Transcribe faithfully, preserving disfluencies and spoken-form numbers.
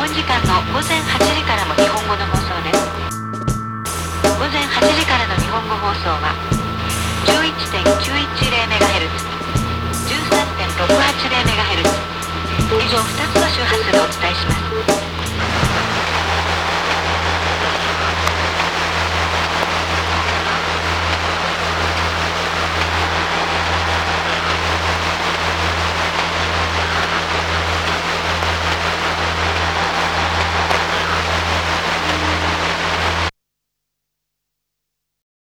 本時間のごぜんはちじからも日本語の放送です。ごぜんはちじからの日本語放送は じゅういってんきゅういちゼロメガヘルツ、じゅうさんてんろくはちゼロメガヘルツ、以上ふたつの周波数でお伝えします。